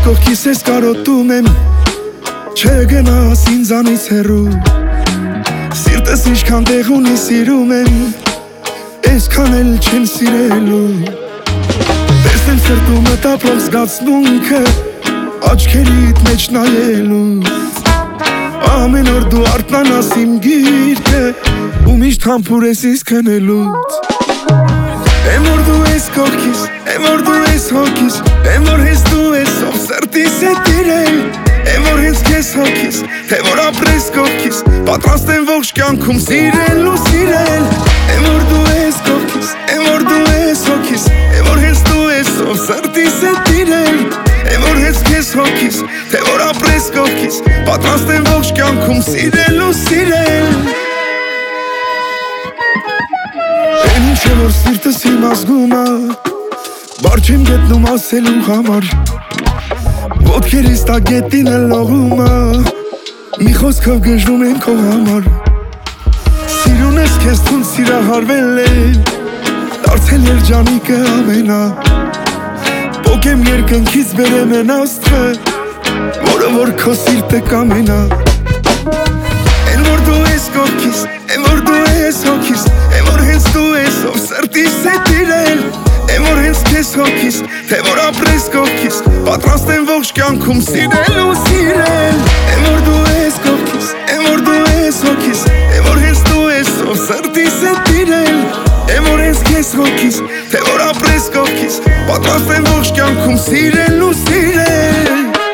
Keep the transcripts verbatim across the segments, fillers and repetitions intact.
կողքիս ես կարոտում եմ, չէ գնաս ինձանից հեռու, սիրտս ինչքան տեղ ունի սիրում եմ, այսքան էլ չեմ սիրելու, տեսնեմ սրտումը տապրող զգացմունքը, աչքերիդ մեջ նայելու, ամեն օր դու արթնանաս իմ գիրկը, ու միշտ համբուր ես ինձ քնելուց, եմ որ դու ես կողքիս, եմ որ դու ես հոգիս, եմ որ հենց դու ես ով սրտիս է տիրել, եմ որ հենց քեզ հոգիս, թե որ ապրես կողքիս, պատրաստ եմ ողջ կյանքում սիրել ու սիրել, եմ որ դու ես կողքիս, եմ որ դու ես հոգիս, եմ որ հենց դու ես ով սրտիս է տիրել, եմ որ հենց քեզ հոգիս, թե որ ապրես կողքիս, պատրաստ եմ ողջ կյանքում սիրել ու սիրել, ինչ է որ սիրտս իմ ազգում է, բար չեմ գետնում ասելու համար, ոտքերիս տա գետին է լողում է, մի խոսքով գժվում են քո համար, սիրուն ես քեզ թուն սիրահարվել է, դարձել երջանիկը ամենա, պոկեմ երկնքից բերեմ են աստղը, որը որ քո սիրտը կամենա, են որ դու ես կողքիս, են որ դու ես հոգիս, են որ հենց դու ես ով սրտիս է տիրել, են որ հենց քեզ հոգիս, թե որ ապրես կողքիս, պատրաստ եմ ողջ կյանքում սիրել ու սիրել, են որ դու ես կողքիս, են որ դու ես հոգիս, են որ հենց դու ես ով սրտիս է տիրել, են որ հենց քեզ հոգիս, թե որ ապրես կողքիս, պատրաստ եմ ողջ կյանքում սիրել ու սիրել,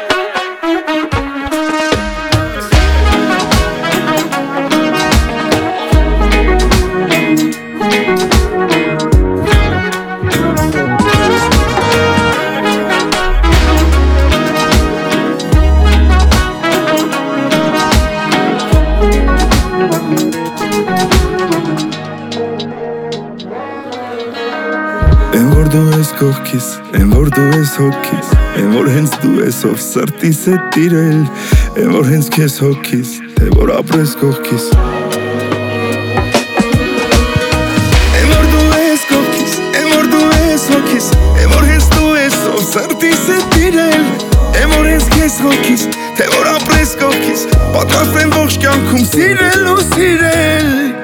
Են որ դու ես կողքիս, են որ դու ես հոգիս, են որ հենց դու ես ով սրտիս է տիրել, են որ հենց քեզ հոգիս, թե որ ապրես կողքիս, են որ դու ես կողքիս, են որ դու ես հոգիս, են որ հենց դու ես ով սրտիս է տիրել, են որ հենց քեզ հոգիս, թե որ ապրես կողքիս, պատրաստ եմ ողջ կյանքում սիրել ու սիրել